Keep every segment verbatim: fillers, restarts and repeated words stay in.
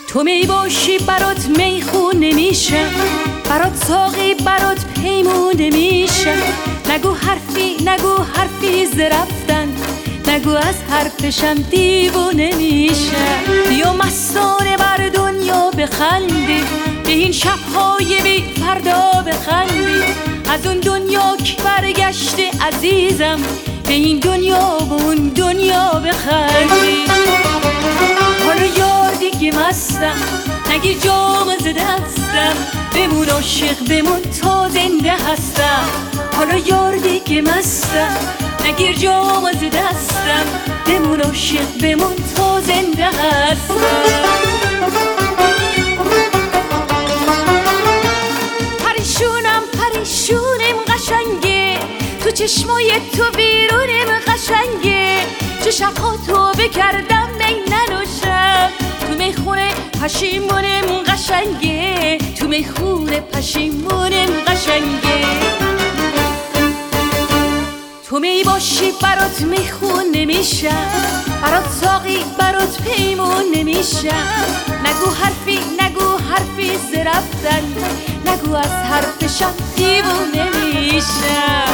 تو می باشی برات میخونه میشم، برات ساقی برات پیمونه میشم. نگو حرفی نگو حرفی ز رفتن، نگو از حرفشم دیوونه میشم. بیا مستانه بر دنیا بخندی، به این شبهای بی فردا بخندی. از اون دنیا که برگشته عزیزم، به این دنیا و اون دنیا بخندی. حالا یار دیگه مستم، نگیر جام ز دستم، بمون عاشق بمون تا زنده هستم. حالا یار دیگه مستم، نگیر جام ز دستم، بمون عاشق بمون تا زنده هستم. پریشونم پریشونم قشنگه، تو چشمای تو بیرونم قشنگه. چه شبها تو بکردم می ننوشم، تو میخونه پشیمونم قشنگه، تو میخونه پشیمونم قشنگه. تو می باشی برات میخونه میشم، برات ساقی برات پیمونه میشم. نگو حرفی نگو حرفی ز رفتن، نگو از حرفشم دیوونه میشم.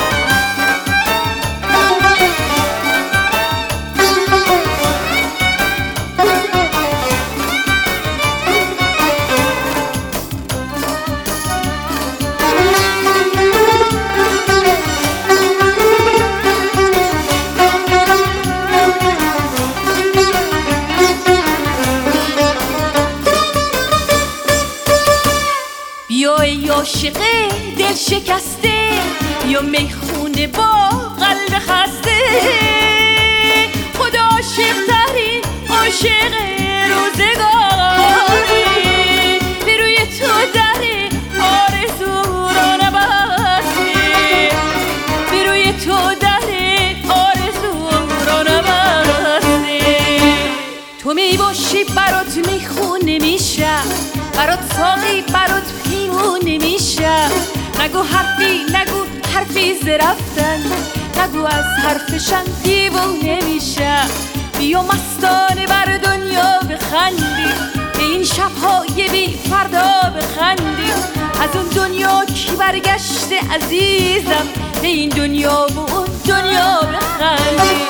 بیا ای عاشق دل شکسته، بیا میخونه با قلب خسته. خدا عاشق ترین عاشق روزگاری، به روی تو در آرزو را نبسته، به روی تو در آرزو را نبسته. تو می باشی برات میخونه میشم، برات ساقی برات پیمونه میشم. نگو حرفی نگو حرفی ز رفتن، نگو از حرفشم دیوونه میشم. بیا مستانه بر دنیا بخندی، به این شبهای بی فردا بخندی. از اون دنیا کی برگشته عزیزم، به این دنیا و اون دنیا بخندی.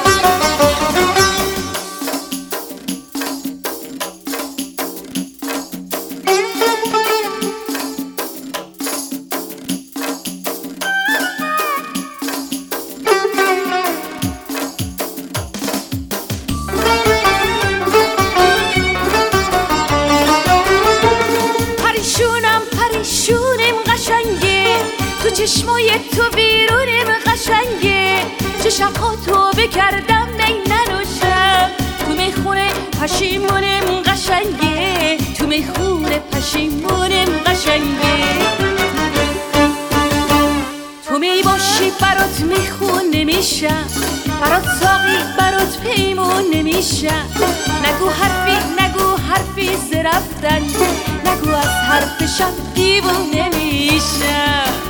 تو چشمای تو بیرونم قشنگه، چه شبها تو بکردم می ننوشم. تو میخونه پشیمونم قشنگه، تو میخونه پشیمونم قشنگه. تو می باشی برات میخونه میشم، برات ساقی برات پیمونه میشم. نگو حرفی نگو حرفی ز رفتن، نگو از حرفشم دیوونه میشم.